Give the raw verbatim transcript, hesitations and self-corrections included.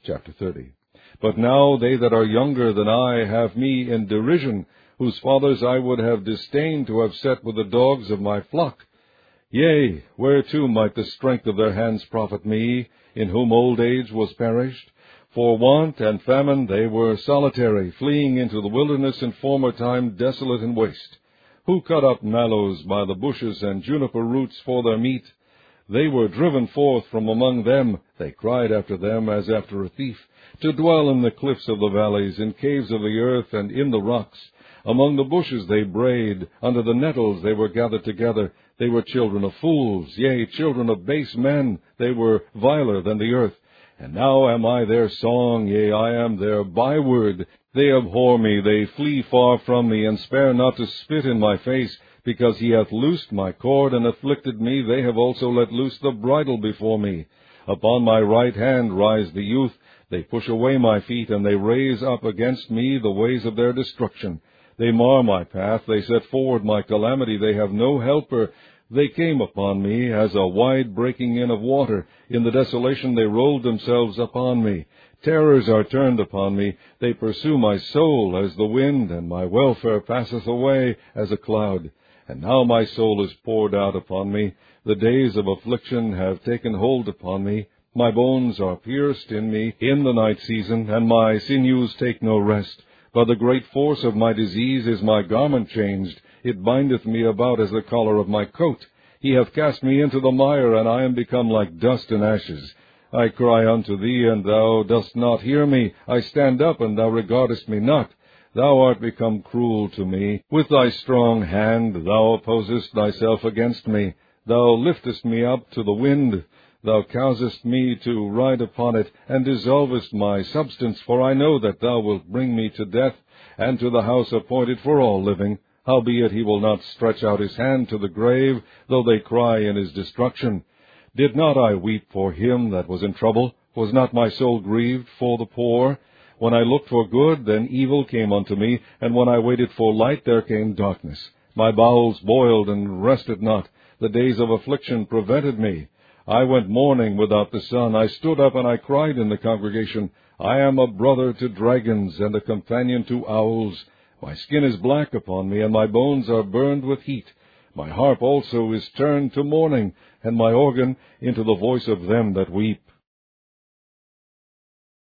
Chapter thirty. But now they that are younger than I have me in derision, whose fathers I would have disdained to have set with the dogs of my flock. Yea, whereto might the strength of their hands profit me, in whom old age was perished? For want and famine they were solitary, fleeing into the wilderness in former time desolate and waste. Who cut up mallows by the bushes and juniper roots for their meat? They were driven forth from among them. They cried after them as after a thief, to dwell in the cliffs of the valleys, in caves of the earth, and in the rocks. Among the bushes they brayed, under the nettles they were gathered together. They were children of fools, yea, children of base men. They were viler than the earth. And now am I their song, yea, I am their byword. They abhor me, they flee far from me, and spare not to spit in my face. Because he hath loosed my cord and afflicted me, they have also let loose the bridle before me. Upon my right hand rise the youth. They push away my feet, and they raise up against me the ways of their destruction. They mar my path, they set forward my calamity, they have no helper. They came upon me as a wide breaking in of water. In the desolation they rolled themselves upon me. Terrors are turned upon me. They pursue my soul as the wind, and my welfare passeth away as a cloud. And now my soul is poured out upon me. The days of affliction have taken hold upon me. My bones are pierced in me in the night season, and my sinews take no rest. By the great force of my disease is my garment changed. It bindeth me about as the collar of my coat. He hath cast me into the mire, and I am become like dust and ashes. I cry unto thee, and thou dost not hear me. I stand up, and thou regardest me not. Thou art become cruel to me. With thy strong hand thou opposest thyself against me. Thou liftest me up to the wind. Thou causest me to ride upon it, and dissolvest my substance. For I know that thou wilt bring me to death, and to the house appointed for all living. Howbeit he will not stretch out his hand to the grave, though they cry in his destruction. Did not I weep for him that was in trouble? Was not my soul grieved for the poor? When I looked for good, then evil came unto me, and when I waited for light, there came darkness. My bowels boiled and rested not. The days of affliction prevented me. I went mourning without the sun. I stood up, and I cried in the congregation. I am a brother to dragons, and a companion to owls. My skin is black upon me, and my bones are burned with heat. My harp also is turned to mourning, and my organ into the voice of them that weep.